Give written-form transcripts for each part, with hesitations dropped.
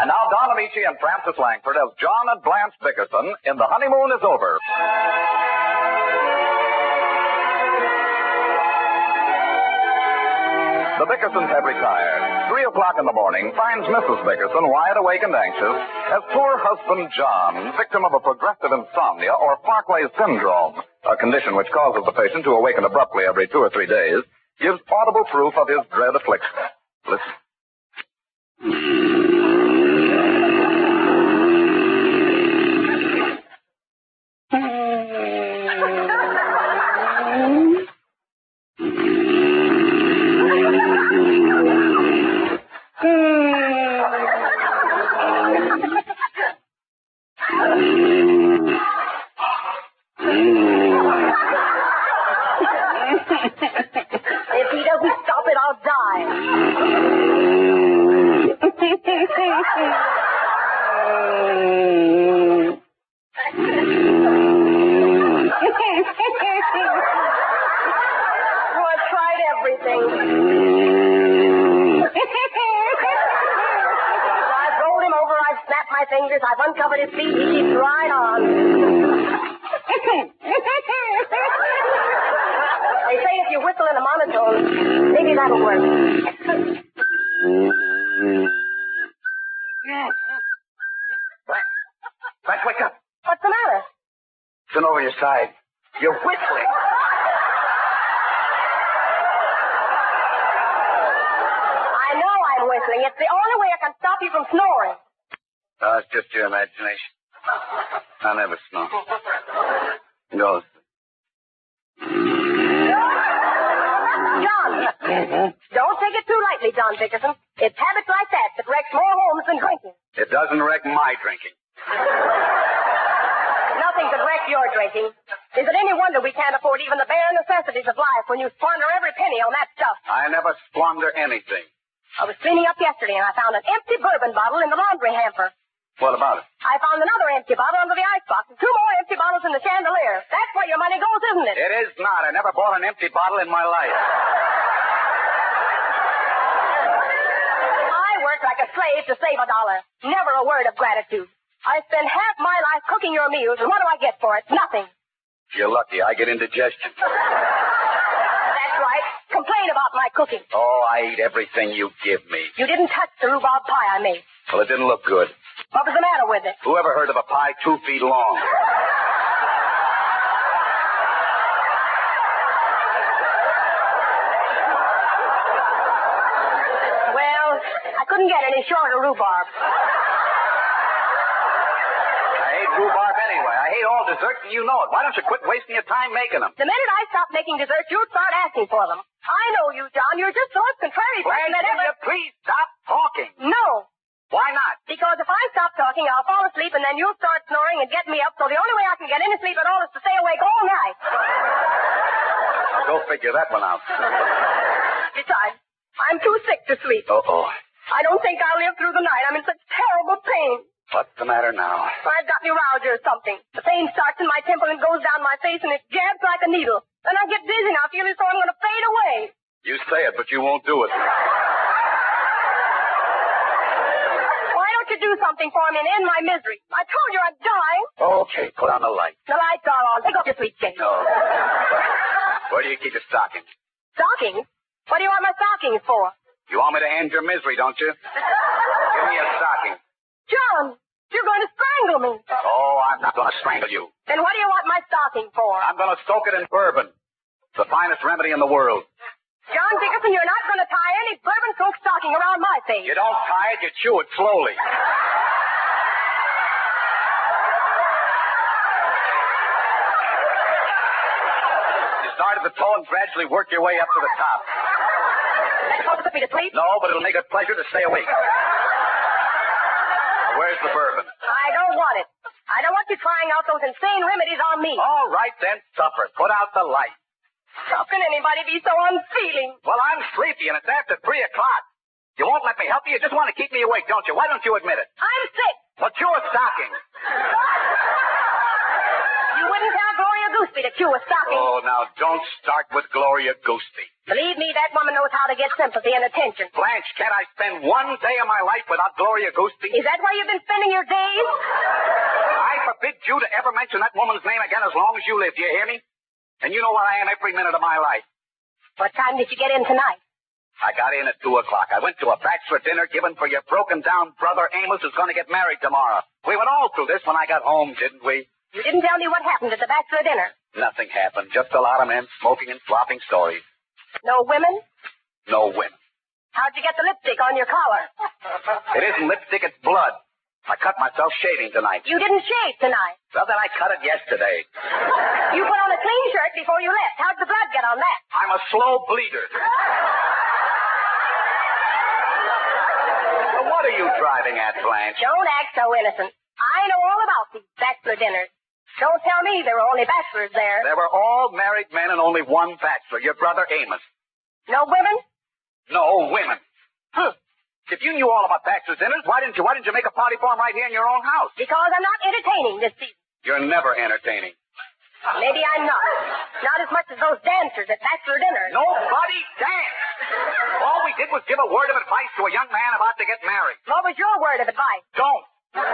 And now Don Amici and Francis Langford as John and Blanche Bickerson in The Honeymoon is Over. The Bickersons have retired. 3 o'clock in the morning finds Mrs. Bickerson wide awake and anxious as poor husband John, victim of a progressive insomnia or Parkway syndrome, a condition which causes the patient to awaken abruptly every 2 or 3 days, gives audible proof of his dread affliction. Listen. If he doesn't stop it, I'll die. Oh, I've tried everything. I've rolled him over, I've snapped my fingers, I've uncovered his feet, he keeps right on. They say if you whistle in a monotone, maybe that'll work. Frank, wake up. What's the matter? Turn over your side. You're whistling. I know I'm whistling. It's the only way I can stop you from snoring. Oh, it's just your imagination. I never snore. Go. John, don't take it too lightly, John Dickerson. It's habits like that that wrecks more homes than drinking. It doesn't wreck my drinking. Nothing could wreck your drinking. Is it any wonder we can't afford even the bare necessities of life when you squander every penny on that stuff? I never squander anything. I was cleaning up yesterday and I found an empty bourbon bottle in the laundry hamper. What about it? I found another empty bottle under the icebox and 2 more empty bottles in the chandelier. That's where your money goes, isn't it? It is not. I never bought an empty bottle in my life. I work like a slave to save $1. Never a word of gratitude. I spend half my life cooking your meals, and what do I get for it? Nothing. You're lucky. I get indigestion. That's right. Complain about my cooking. Oh, I eat everything you give me. You didn't touch the rhubarb pie I made. Well, it didn't look good. What was the matter with it? Who ever heard of a pie 2 feet long? Well, I couldn't get any shorter rhubarb. I hate rhubarb anyway. I hate all desserts, and you know it. Why don't you quit wasting your time making them? The minute I stop making desserts, you'll start asking for them. I know you, John. You're just the most contrary person that Will ever... you please stop talking? No. Why not? Because if I stop talking, I'll fall asleep, and then you'll start snoring and get me up, so the only way I can get any sleep at all is to stay awake all night. I'll go figure that one out. Besides, I'm too sick to sleep. Uh-oh. I don't think I'll live through the night. I'm in such terrible pain. What's the matter now? I've got neuralgia or something. The pain starts in my temple and goes down my face, and it jabs like a needle. Then I get dizzy, and I feel as though I'm going to fade away. You say it, but you won't do it. Why don't you do something for me and end my misery? I told you I'd die. Okay, put on the light. The lights are on. Pick up your sweetcase. No. Where do you keep your stockings? Stockings? What do you want my stockings for? You want me to end your misery, don't you? Give me a stocking. John, you're going to strangle me. Oh, I'm not going to strangle you. Then what do you want my stocking for? I'm going to soak it in bourbon. It's the finest remedy in the world. John Dickerson, you're not going to tie any bourbon-soaked stocking around my face. You don't tie it, you chew it slowly. You start at the toe and gradually work your way up to the top. That's supposed to put me to sleep? No, but it'll make it a pleasure to stay awake. Where's the bourbon? I don't want it. I don't want you trying out those insane remedies on me. All right, then, suffer. Put out the light. How can anybody be so unfeeling? Well, I'm sleepy, and it's after 3 o'clock. You won't let me help you? You just want to keep me awake, don't you? Why don't you admit it? I'm sick. Well, chew a stocking. You wouldn't tell Gloria Gooseby to chew a stocking. Oh, now, don't start with Gloria Gooseby. Believe me, that woman knows how to get sympathy and attention. Blanche, can't I spend one day of my life without Gloria Gooseby? Is that where you've been spending your days? I forbid you to ever mention that woman's name again as long as you live. Do you hear me? And you know where I am every minute of my life. What time did you get in tonight? I got in at 2 o'clock. I went to a bachelor dinner given for your broken-down brother Amos who's going to get married tomorrow. We went all through this when I got home, didn't we? You didn't tell me what happened at the bachelor dinner. Nothing happened. Just a lot of men smoking and flopping stories. No women? No women. How'd you get the lipstick on your collar? It isn't lipstick, it's blood. I cut myself shaving tonight. You didn't shave tonight. Well, then I cut it yesterday. You put on a clean shirt before you left. How'd the blood get on that? I'm a slow bleeder. So what are you driving at, Blanche? Don't act so innocent. I know all about these bachelor dinners. Don't tell me there were only bachelors there. There were all married men and only one bachelor, your brother Amos. No women? No women. If you knew all about bachelor dinners, why didn't you make a party for them right here in your own house? Because I'm not entertaining this season. You're never entertaining. Maybe I'm not. Not as much as those dancers at bachelor dinners. Nobody danced. All we did was give a word of advice to a young man about to get married. What was your word of advice? Don't.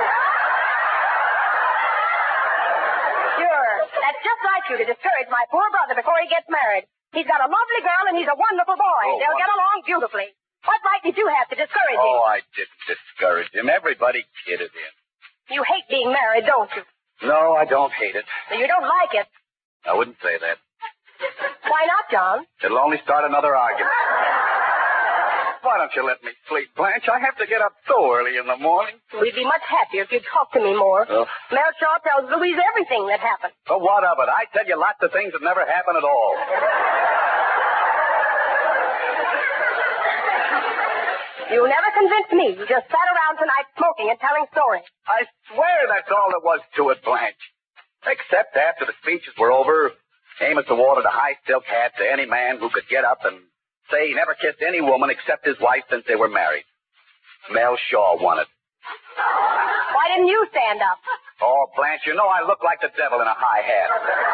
Sure. That's just like you to discourage my poor brother before he gets married. He's got a lovely girl and he's a wonderful boy. Oh, They'll get along beautifully. What right did you have to discourage him? Oh, I didn't discourage him. Everybody kidded him. You hate being married, don't you? No, I don't hate it. So you don't like it. I wouldn't say that. Why not, John? It'll only start another argument. Why don't you let me sleep, Blanche? I have to get up so early in the morning. We'd be much happier if you'd talk to me more. Oh. Mel Shaw tells Louise everything that happened. So what of it? I tell you lots of things that never happen at all. You never convinced me. You just sat around tonight smoking and telling stories. I swear that's all there was to it, Blanche. Except after the speeches were over, Amos awarded a high silk hat to any man who could get up and say he never kissed any woman except his wife since they were married. Mel Shaw won it. Why didn't you stand up? Oh, Blanche, you know I look like the devil in a high hat.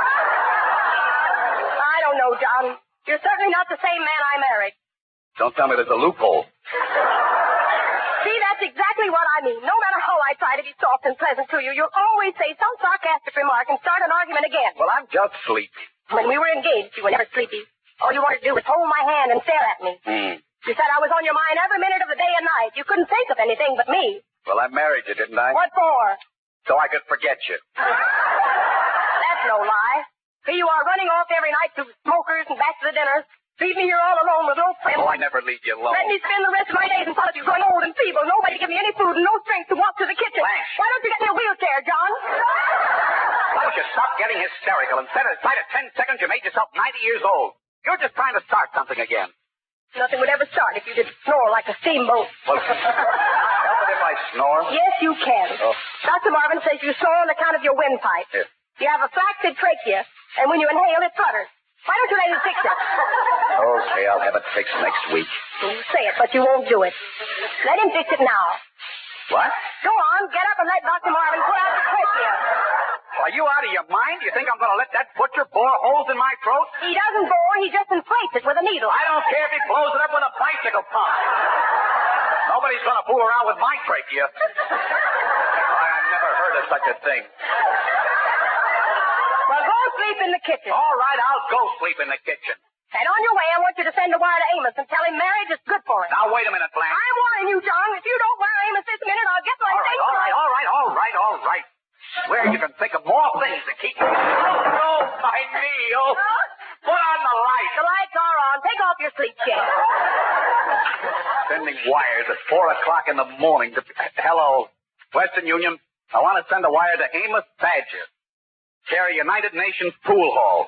I don't know, John. You're certainly not the same man I married. Don't tell me there's a loophole. See, that's exactly what I mean. No matter how I try to be soft and pleasant to you, you'll always say some sarcastic remark and start an argument again. Well, I'm just sleepy. When we were engaged, you were never sleepy. All you wanted to do was hold my hand and stare at me. You said I was on your mind every minute of the day and night. You couldn't think of anything but me. Well, I married you, didn't I? What for? So I could forget you. That's no lie. Here you are running off every night to smokers and bachelor dinners. Leave me here all alone with no friends. Oh, I never leave you alone. Let me spend the rest of my days in front of you, growing old and feeble. Nobody give me any food and no strength to walk to the kitchen. Blanche. Why don't you get me a wheelchair, John? Why don't you stop getting hysterical? Instead of 10 seconds, you made yourself 90 years old. You're just trying to start something again. Nothing would ever start if you didn't snore like a steamboat. Well, help it if I snore? Yes, you can. Oh. Dr. Marvin says you snore on account of your windpipe. Yes. You have a flaccid trachea, and when you inhale, it flutters. Why don't you let him fix it? Okay, I'll have it fixed next week. You say it, but you won't do it. Let him fix it now. What? Go on, get up and let Dr. Marvin pull out the trachea. Are you out of your mind? You think I'm going to let that butcher bore holes in my throat? He doesn't bore, he just inflates it with a needle. I don't care if he blows it up with a bicycle pump. Nobody's going to fool around with my trachea. I've never heard of such a thing. Well, go sleep in the kitchen. All right, I'll go sleep in the kitchen. And on your way, I want you to send a wire to Amos and tell him marriage is good for him. Now, wait a minute, Blanche. I'm warning you, John. If you don't wire Amos this minute, I'll get my things. All right. Swear you can think of more things to keep me. Oh, my knee. Oh, put on the light. The lights are on. Take off your sleep shade. Sending wires at 4 o'clock in the morning. Hello, Western Union. I want to send a wire to Amos Badger. Care of United Nations Pool Hall.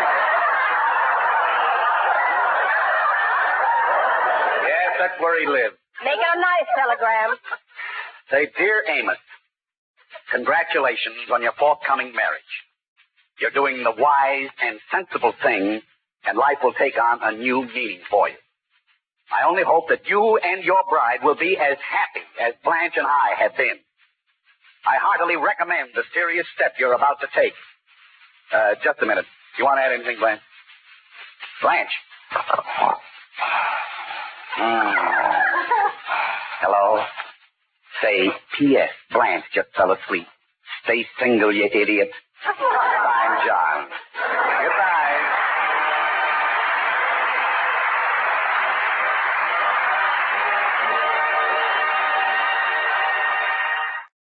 Yes, that's where he lives. Make it a nice telegram. Say, Dear Amos, congratulations on your forthcoming marriage. You're doing the wise and sensible thing, and life will take on a new meaning for you. I only hope that you and your bride will be as happy as Blanche and I have been. I heartily recommend the serious step you're about to take. Just a minute. You want to add anything, Blanche? Blanche, Hello? Say, P.S. Blanche just fell asleep. Stay single, you idiot. Signed, John. Goodbye.